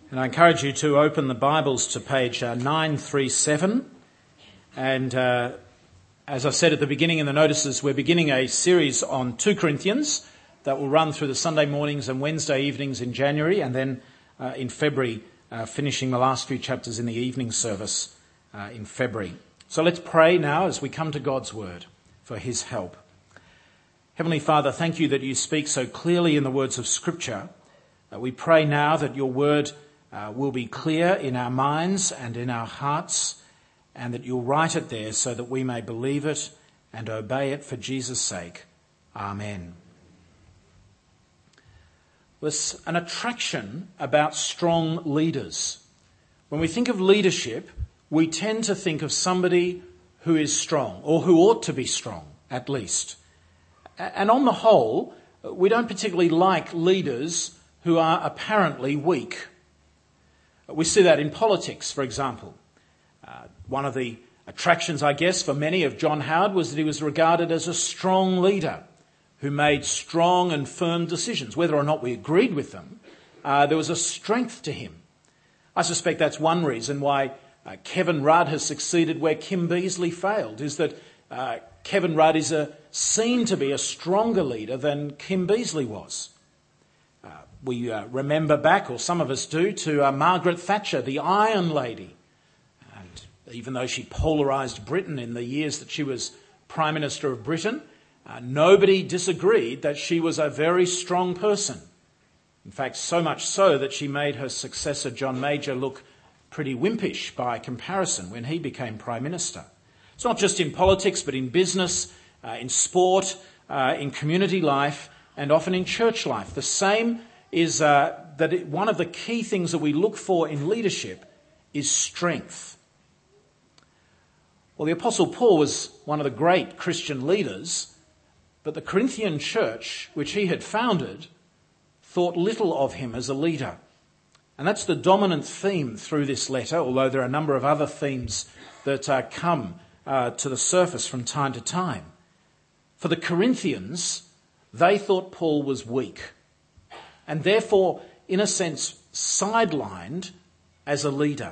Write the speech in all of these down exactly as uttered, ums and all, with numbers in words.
And I encourage you to open the Bibles to page uh, nine thirty-seven. And uh, as I said at the beginning in the notices, we're beginning a series on two Corinthians that will run through the Sunday mornings and Wednesday evenings in January, and then uh, in February, uh, finishing the last few chapters in the evening service uh, in February. So let's pray now as we come to God's Word for His help. Heavenly Father, thank you that you speak so clearly in the words of Scripture. Uh, we pray now that your Word Uh, will be clear in our minds and in our hearts, and that you'll write it there so that we may believe it and obey it for Jesus' sake. Amen. There's an attraction about strong leaders. When we think of leadership, we tend to think of somebody who is strong, or who ought to be strong, at least. And on the whole, we don't particularly like leaders who are apparently weak. We see that in politics, for example. Uh, one of the attractions, I guess, for many of John Howard was that he was regarded as a strong leader who made strong and firm decisions. Whether or not we agreed with them, uh, there was a strength to him. I suspect that's one reason why uh, Kevin Rudd has succeeded where Kim Beazley failed, is that uh, Kevin Rudd is a, seen to be a stronger leader than Kim Beazley was. We uh, remember back, or some of us do, to uh, Margaret Thatcher, the Iron Lady. And even though she polarised Britain in the years that she was Prime Minister of Britain, uh, nobody disagreed that she was a very strong person. In fact, so much so that she made her successor, John Major, look pretty wimpish by comparison when he became Prime Minister. It's not just in politics, but in business, uh, in sport, uh, in community life, and often in church life. The same is uh, that it, one of the key things that we look for in leadership is strength. Well, the Apostle Paul was one of the great Christian leaders, but the Corinthian church, which he had founded, thought little of him as a leader. And that's the dominant theme through this letter, although there are a number of other themes that uh, come uh, to the surface from time to time. For the Corinthians, they thought Paul was weak, and therefore, in a sense, sidelined as a leader.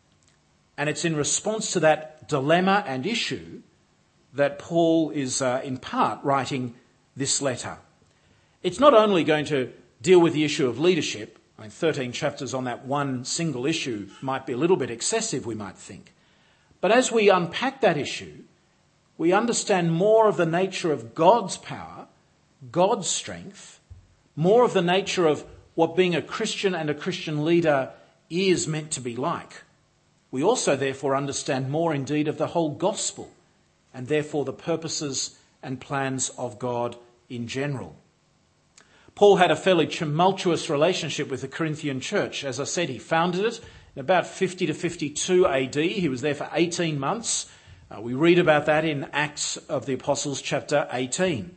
And it's in response to that dilemma and issue that Paul is, uh, in part, writing this letter. It's not only going to deal with the issue of leadership. I mean, thirteen chapters on that one single issue might be a little bit excessive, we might think. But as we unpack that issue, we understand more of the nature of God's power, God's strength, more of the nature of what being a Christian and a Christian leader is meant to be like. We also therefore understand more indeed of the whole gospel, and therefore the purposes and plans of God in general. Paul had a fairly tumultuous relationship with the Corinthian church. As I said, he founded it in about fifty to fifty-two A D. He was there for eighteen months. Uh, we read about that in Acts of the Apostles chapter eighteen.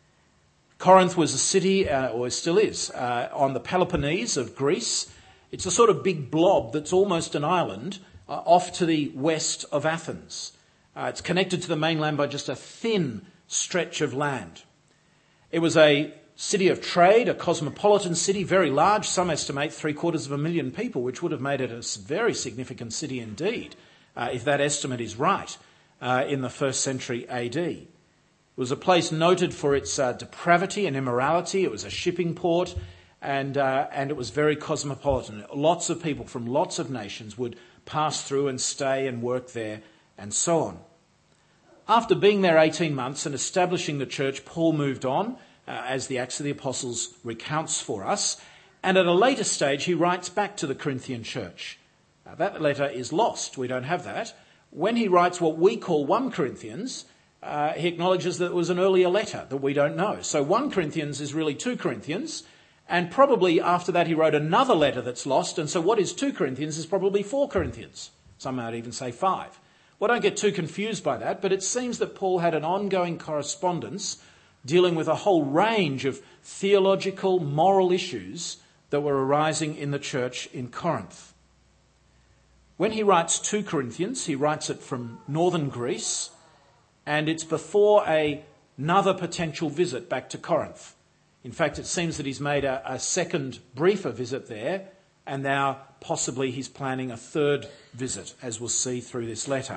Corinth was a city, uh, or still is, uh, on the Peloponnese of Greece. It's a sort of big blob that's almost an island uh, off to the west of Athens. Uh, it's connected to the mainland by just a thin stretch of land. It was a city of trade, a cosmopolitan city, very large. Some estimate three quarters of a million people, which would have made it a very significant city indeed, uh, if that estimate is right, uh, in the first century A D. It was a place noted for its uh, depravity and immorality. It was a shipping port, and uh, and it was very cosmopolitan. Lots of people from lots of nations would pass through and stay and work there, and so on. After being there eighteen months and establishing the church, Paul moved on, uh, as the Acts of the Apostles recounts for us, and at a later stage he writes back to the Corinthian church. Uh, that letter is lost. We don't have that. When he writes what we call First Corinthians, Uh, he acknowledges that it was an earlier letter that we don't know. So First Corinthians is really Second Corinthians, and probably after that he wrote another letter that's lost, and so what is Second Corinthians is probably Fourth Corinthians. Some might even say five. Well, don't get too confused by that, but it seems that Paul had an ongoing correspondence dealing with a whole range of theological, moral issues that were arising in the church in Corinth. When he writes Second Corinthians, he writes it from northern Greece, and it's before a, another potential visit back to Corinth. In fact, it seems that he's made a, a second briefer visit there and now possibly he's planning a third visit, as we'll see through this letter.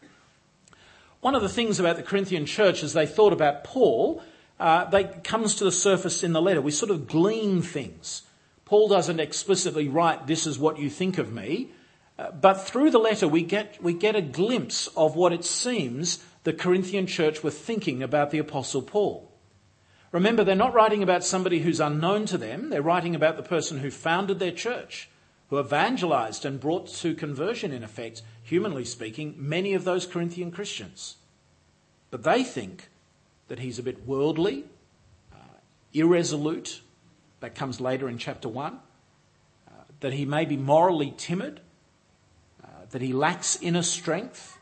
One of the things about the Corinthian church as they thought about Paul, uh, they comes to the surface in the letter. We sort of glean things. Paul doesn't explicitly write, "This is what you think of me," uh, but through the letter we get we get a glimpse of what it seems the Corinthian church were thinking about the Apostle Paul. Remember, they're not writing about somebody who's unknown to them. They're writing about the person who founded their church, who evangelized and brought to conversion, in effect, humanly speaking, many of those Corinthian Christians. But they think that he's a bit worldly, uh, irresolute. That comes later in chapter one. Uh, that he may be morally timid, uh, that he lacks inner strength.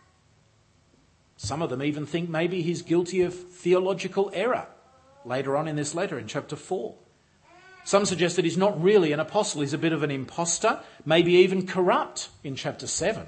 Some of them even think maybe he's guilty of theological error. Later on in this letter, in chapter four. Some suggest that he's not really an apostle. He's a bit of an imposter, maybe even corrupt in chapter seven.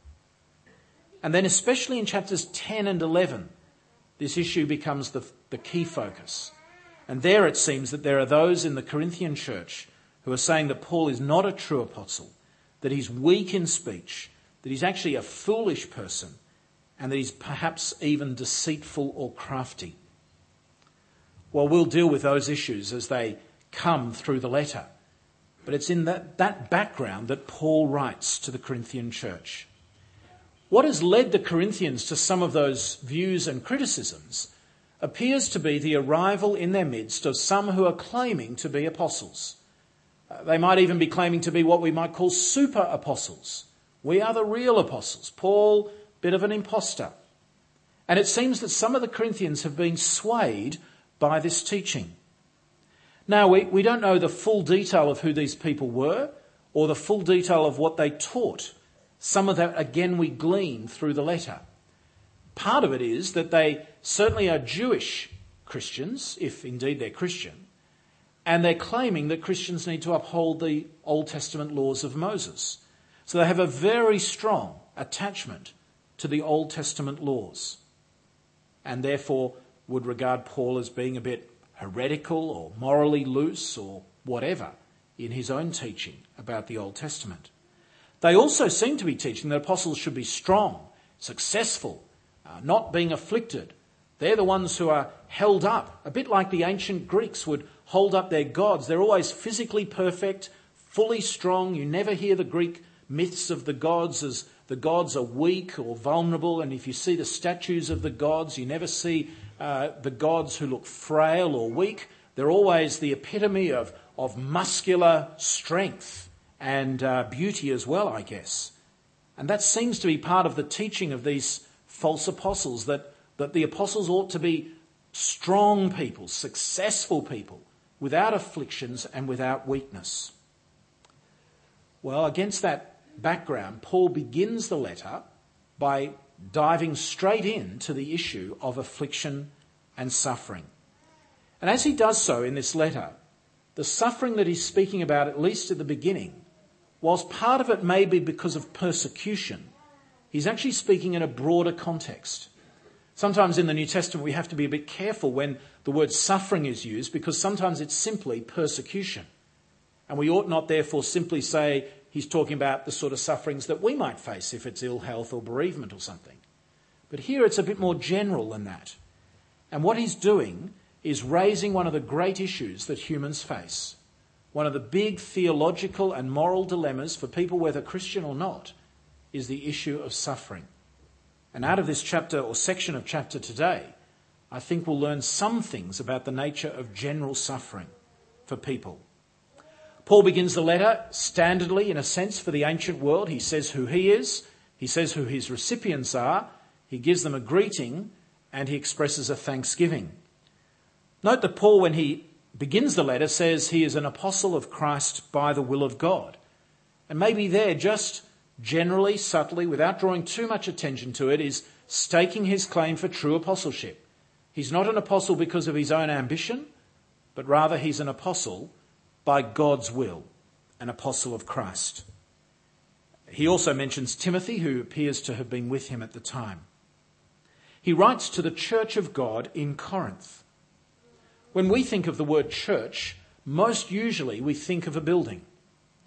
And then especially in chapters ten and eleven, this issue becomes the, the key focus. And there it seems that there are those in the Corinthian church who are saying that Paul is not a true apostle, that he's weak in speech, that he's actually a foolish person, and that he's perhaps even deceitful or crafty. Well, we'll deal with those issues as they come through the letter. But it's in that, that background that Paul writes to the Corinthian church. What has led the Corinthians to some of those views and criticisms appears to be the arrival in their midst of some who are claiming to be apostles. Uh, they might even be claiming to be what we might call super apostles. We are the real apostles. Paul, bit of an imposter. And it seems that some of the Corinthians have been swayed by this teaching. Now, we, we don't know the full detail of who these people were or the full detail of what they taught. Some of that, again, we glean through the letter. Part of it is that they certainly are Jewish Christians, if indeed they're Christian, and they're claiming that Christians need to uphold the Old Testament laws of Moses. So they have a very strong attachment to the Old Testament laws, and therefore would regard Paul as being a bit heretical or morally loose or whatever in his own teaching about the Old Testament. They also seem to be teaching that apostles should be strong, successful, uh, not being afflicted. They're the ones who are held up, a bit like the ancient Greeks would hold up their gods. They're always physically perfect, fully strong. You never hear the Greek myths of the gods as the gods are weak or vulnerable. And if you see the statues of the gods, you never see uh, the gods who look frail or weak. They're always the epitome of, of muscular strength and uh, beauty as well, I guess. And that seems to be part of the teaching of these false apostles, that, that the apostles ought to be strong people, successful people, without afflictions and without weakness. Well, against that background, Paul begins the letter by diving straight into the issue of affliction and suffering. And as he does so in this letter, the suffering that he's speaking about, at least at the beginning, whilst part of it may be because of persecution, he's actually speaking in a broader context. Sometimes in the New Testament we have to be a bit careful when the word suffering is used, because sometimes it's simply persecution. And we ought not therefore simply say he's talking about the sort of sufferings that we might face if it's ill health or bereavement or something. But here it's a bit more general than that. And what he's doing is raising one of the great issues that humans face. One of the big theological and moral dilemmas for people, whether Christian or not, is the issue of suffering. And out of this chapter or section of chapter today, I think we'll learn some things about the nature of general suffering for people. Paul begins the letter standardly, in a sense, for the ancient world. He says who he is, he says who his recipients are, he gives them a greeting, and he expresses a thanksgiving. Note that Paul, when he begins the letter, says he is an apostle of Christ by the will of God. And maybe there, just generally, subtly, without drawing too much attention to it, is staking his claim for true apostleship. He's not an apostle because of his own ambition, but rather he's an apostle by God's will, an apostle of Christ. He also mentions Timothy, who appears to have been with him at the time. He writes to the church of God in Corinth. When we think of the word church, most usually we think of a building.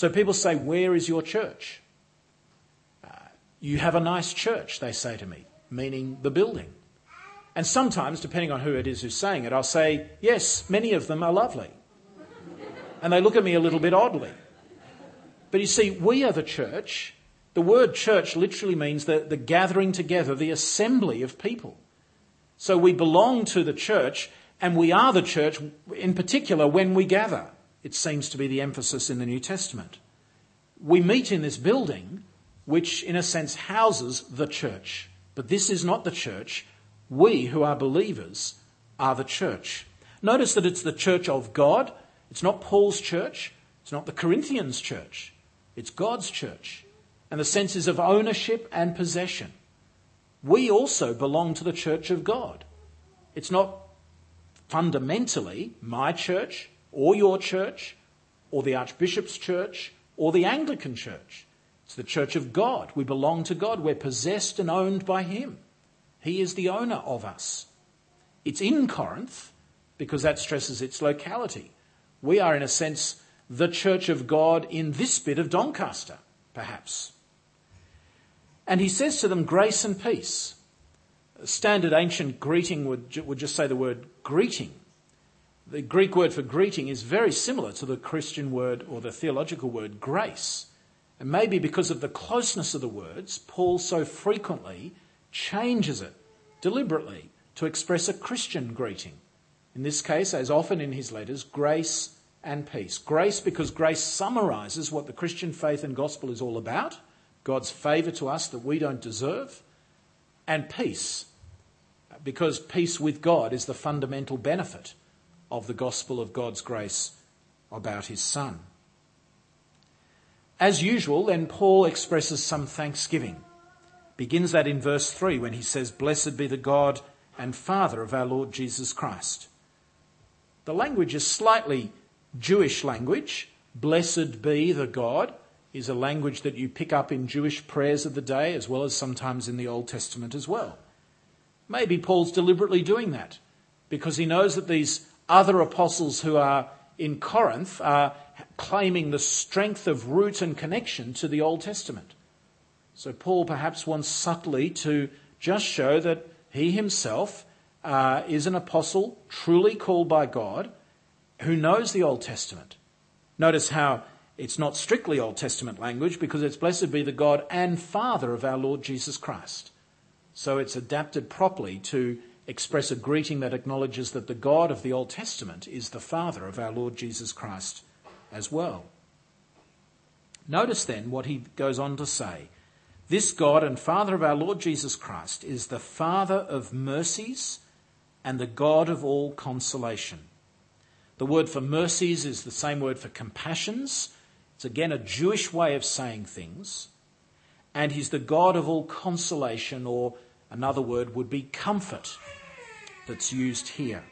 So people say, where is your church? Uh, you have a nice church, they say to me, meaning the building. And sometimes, depending on who it is who's saying it, I'll say, yes, many of them are lovely. And they look at me a little bit oddly. But you see, we are the church. The word church literally means the, the gathering together, the assembly of people. So we belong to the church, and we are the church in particular when we gather. It seems to be the emphasis in the New Testament. We meet in this building, which in a sense houses the church. But this is not the church. We who are believers are the church. Notice that it's the church of God. It's not Paul's church. It's not the Corinthians' church. It's God's church. And the sense is of ownership and possession. We also belong to the church of God. It's not fundamentally my church or your church or the Archbishop's church or the Anglican church. It's the church of God. We belong to God. We're possessed and owned by him. He is the owner of us. It's in Corinth because that stresses its locality. We are, in a sense, the church of God in this bit of Doncaster, perhaps. And he says to them, grace and peace. A standard ancient greeting would, would just say the word greeting. The Greek word for greeting is very similar to the Christian word or the theological word grace. And maybe because of the closeness of the words, Paul so frequently changes it deliberately to express a Christian greeting. In this case, as often in his letters, grace and peace. Grace because grace summarises what the Christian faith and gospel is all about, God's favour to us that we don't deserve, and peace because peace with God is the fundamental benefit of the gospel of God's grace about his Son. As usual, then Paul expresses some thanksgiving. Begins that in verse three when he says, blessed be the God and Father of our Lord Jesus Christ. The language is slightly Jewish language. Blessed be the God is a language that you pick up in Jewish prayers of the day as well as sometimes in the Old Testament as well. Maybe Paul's deliberately doing that because he knows that these other apostles who are in Corinth are claiming the strength of root and connection to the Old Testament. So Paul perhaps wants subtly to just show that he himself uh, is an apostle truly called by God who knows the Old Testament. Notice how it's not strictly Old Testament language because it's blessed be the God and Father of our Lord Jesus Christ. So it's adapted properly to express a greeting that acknowledges that the God of the Old Testament is the Father of our Lord Jesus Christ as well. Notice then what he goes on to say. This God and Father of our Lord Jesus Christ is the Father of mercies and the God of all consolation. The word for mercies is the same word for compassions. It's again a Jewish way of saying things. And he's the God of all consolation, or another word would be comfort, that's used here.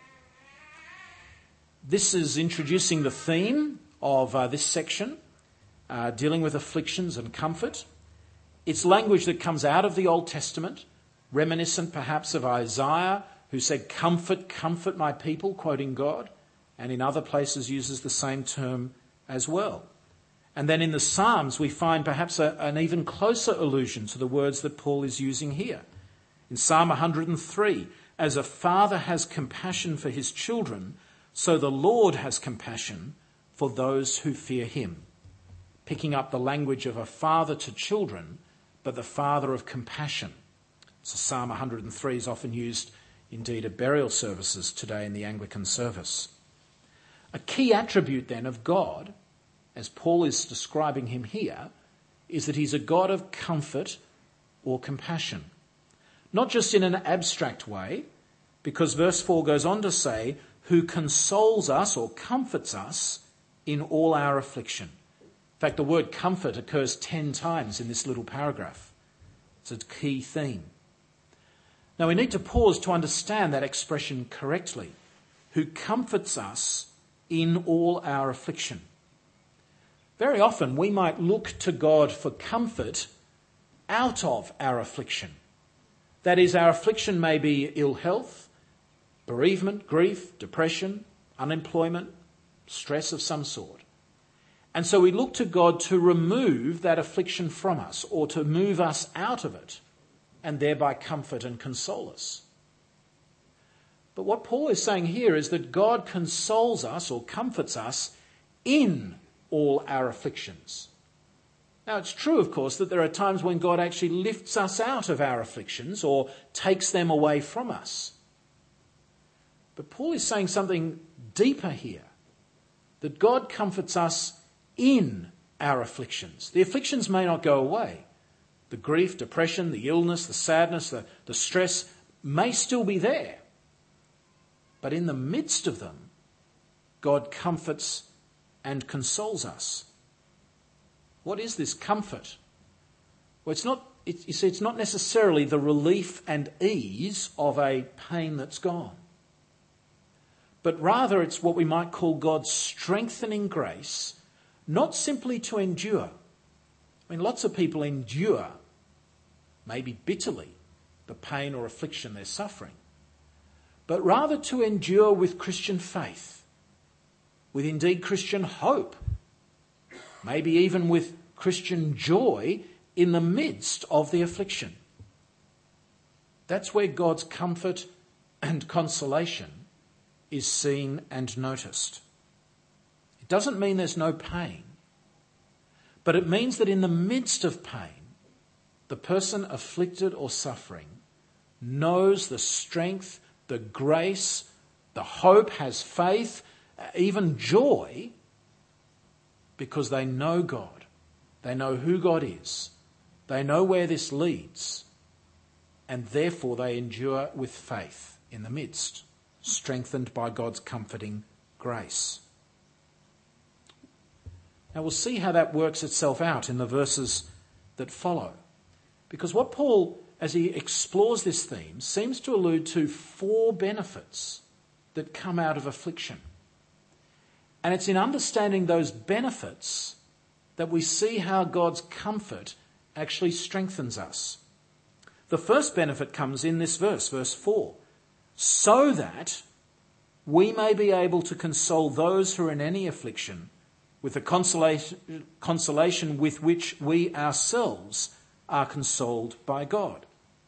This is introducing the theme of uh, this section, uh, dealing with afflictions and comfort. It's language that comes out of the Old Testament, reminiscent perhaps of Isaiah, who said, comfort, comfort my people, quoting God, and in other places uses the same term as well. And then in the Psalms, we find perhaps a, an even closer allusion to the words that Paul is using here. In Psalm one hundred three, as a father has compassion for his children, so the Lord has compassion for those who fear him. Picking up the language of a father to children, but the father of compassion. So Psalm one hundred three is often used indeed at burial services today in the Anglican service. A key attribute then of God, as Paul is describing him here, is that he's a God of comfort or compassion. Not just in an abstract way, because verse four goes on to say, who consoles us or comforts us in all our affliction. In fact, the word comfort occurs ten times in this little paragraph. It's a key theme. Now we need to pause to understand that expression correctly. Who comforts us in all our affliction. Very often we might look to God for comfort out of our affliction. That is, our affliction may be ill health, bereavement, grief, depression, unemployment, stress of some sort. And so we look to God to remove that affliction from us, or to move us out of it, and thereby comfort and console us. But what Paul is saying here is that God consoles us or comforts us in all our afflictions. Now, it's true, of course, that there are times when God actually lifts us out of our afflictions or takes them away from us. But Paul is saying something deeper here, that God comforts us in our afflictions. The afflictions may not go away. The grief, depression, the illness, the sadness, the, the stress may still be there. But in the midst of them, God comforts and consoles us. What is this comfort? Well, it's not, it, you see, it's not necessarily the relief and ease of a pain that's gone. But rather it's what we might call God's strengthening grace, not simply to endure. I mean, lots of people endure, maybe bitterly, the pain or affliction they're suffering, but rather to endure with Christian faith, with indeed Christian hope, maybe even with Christian joy in the midst of the affliction. That's where God's comfort and consolation is seen and noticed. It doesn't mean there's no pain, but it means that in the midst of pain, the person afflicted or suffering knows the strength, the grace, the hope, has faith, even joy, because they know God. They know who God is. They know where this leads. And therefore they endure with faith in the midst, strengthened by God's comforting grace. Now we'll see how that works itself out in the verses that follow. Because what Paul, as he explores this theme, seems to allude to four benefits that come out of affliction. And it's in understanding those benefits that we see how God's comfort actually strengthens us. The first benefit comes in this verse, verse four. So that we may be able to console those who are in any affliction with the consolation, consolation with which we ourselves are consoled by God.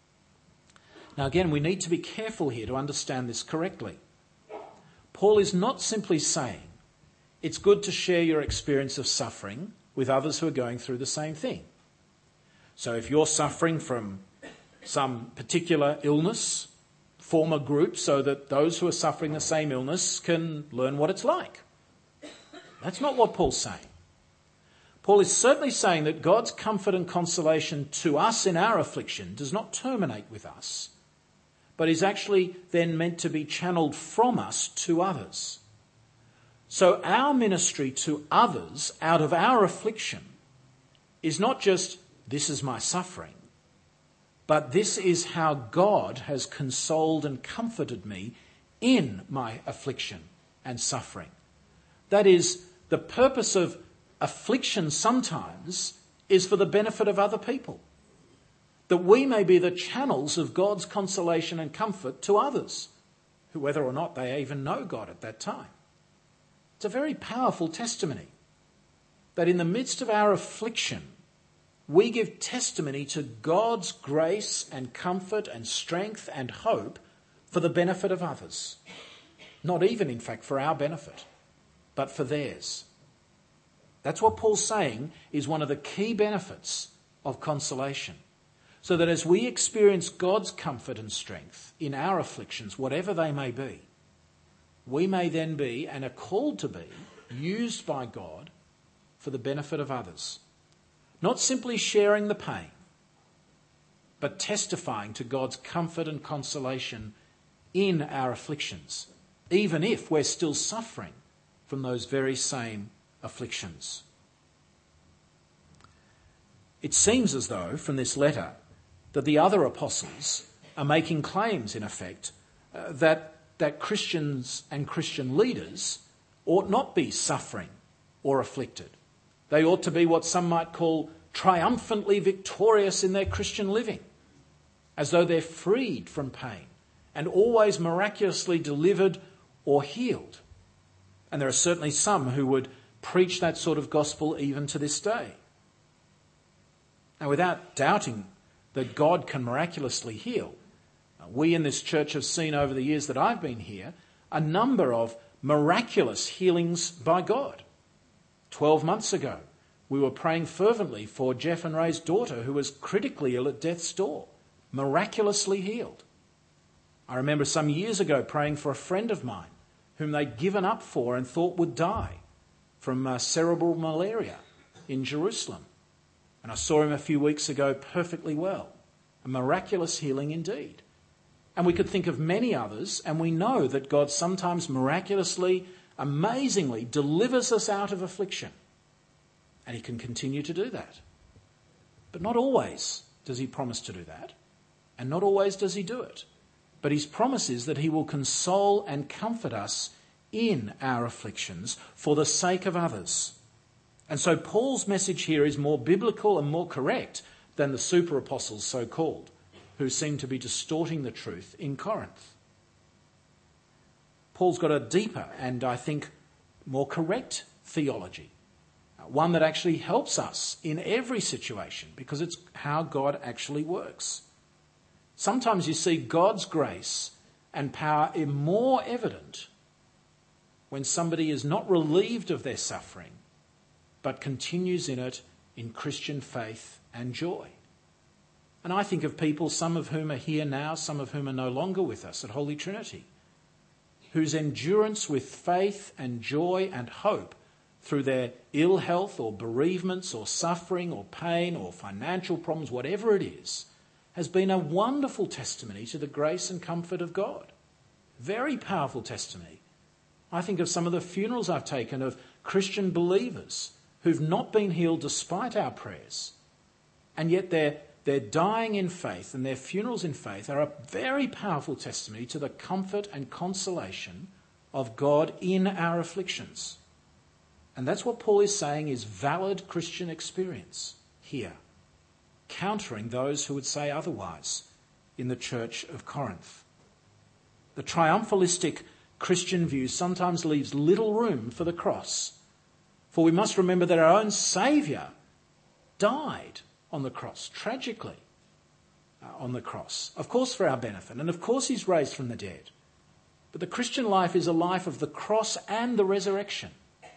Now again, we need to be careful here to understand this correctly. Paul is not simply saying it's good to share your experience of suffering with others who are going through the same thing. So if you're suffering from some particular illness, form a group so that those who are suffering the same illness can learn what it's like. That's not what Paul's saying. Paul is certainly saying that God's comfort and consolation to us in our affliction does not terminate with us, but is actually then meant to be channeled from us to others. So our ministry to others out of our affliction is not just, this is my suffering, but this is how God has consoled and comforted me in my affliction and suffering. That is, the purpose of affliction sometimes is for the benefit of other people, that we may be the channels of God's consolation and comfort to others, who whether or not they even know God at that time. It's a very powerful testimony that in the midst of our affliction, we give testimony to God's grace and comfort and strength and hope for the benefit of others. Not even, in fact, for our benefit, but for theirs. That's what Paul's saying is one of the key benefits of consolation. So that as we experience God's comfort and strength in our afflictions, whatever they may be, we may then be, and are called to be, used by God for the benefit of others. Not simply sharing the pain, but testifying to God's comfort and consolation in our afflictions, even if we're still suffering from those very same afflictions. It seems as though, from this letter, that the other apostles are making claims, in effect, uh, that, that Christians and Christian leaders ought not be suffering or afflicted. They ought to be what some might call triumphantly victorious in their Christian living, as though they're freed from pain and always miraculously delivered or healed. And there are certainly some who would preach that sort of gospel even to this day. Now, without doubting that God can miraculously heal, we in this church have seen over the years that I've been here a number of miraculous healings by God. Twelve months ago, we were praying fervently for Jeff and Ray's daughter who was critically ill at death's door, miraculously healed. I remember some years ago praying for a friend of mine whom they'd given up for and thought would die from uh, cerebral malaria in Jerusalem. And I saw him a few weeks ago perfectly well. A miraculous healing indeed. And we could think of many others, and we know that God sometimes miraculously, amazingly delivers us out of affliction. And he can continue to do that. But not always does he promise to do that. And not always does he do it. But his promise is that he will console and comfort us in our afflictions for the sake of others. And so Paul's message here is more biblical and more correct than the super apostles so-called, who seem to be distorting the truth in Corinth. Paul's got a deeper and, I think, more correct theology, one that actually helps us in every situation because it's how God actually works. Sometimes you see God's grace and power are more evident when somebody is not relieved of their suffering, but continues in it in Christian faith and joy. And I think of people, some of whom are here now, some of whom are no longer with us at Holy Trinity, whose endurance with faith and joy and hope through their ill health or bereavements or suffering or pain or financial problems, whatever it is, has been a wonderful testimony to the grace and comfort of God. Very powerful testimony. I think of some of the funerals I've taken of Christian believers who've not been healed despite our prayers, and yet they're, they're dying in faith, and their funerals in faith are a very powerful testimony to the comfort and consolation of God in our afflictions. And that's what Paul is saying is valid Christian experience here, countering those who would say otherwise in the church of Corinth. The triumphalistic Christian view sometimes leaves little room for the cross, for we must remember that our own Saviour died on the cross, tragically uh, on the cross, of course for our benefit, and of course he's raised from the dead. But the Christian life is a life of the cross and the resurrection.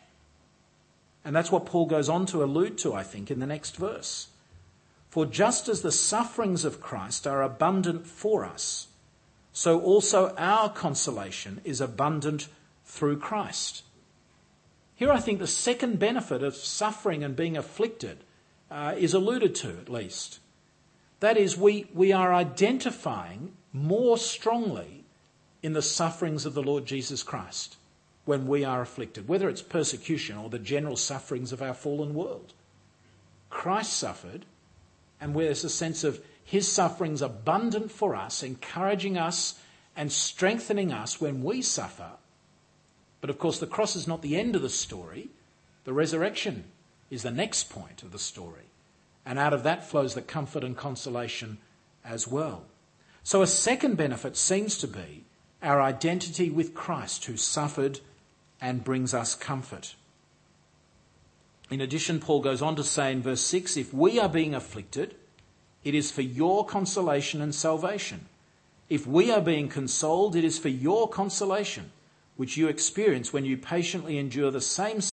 And that's what Paul goes on to allude to, I think, in the next verse. For just as the sufferings of Christ are abundant for us, so also our consolation is abundant through Christ. Here I think the second benefit of suffering and being afflicted uh, is alluded to, at least. That is, we, we are identifying more strongly in the sufferings of the Lord Jesus Christ when we are afflicted, whether it's persecution or the general sufferings of our fallen world. Christ suffered, and where there's a sense of his sufferings abundant for us, encouraging us and strengthening us when we suffer. But of course the cross is not the end of the story. The resurrection is the next point of the story. And out of that flows the comfort and consolation as well. So a second benefit seems to be our identity with Christ, who suffered and brings us comfort. In addition, Paul goes on to say in verse six, if we are being afflicted, it is for your consolation and salvation. If we are being consoled, it is for your consolation, which you experience when you patiently endure the same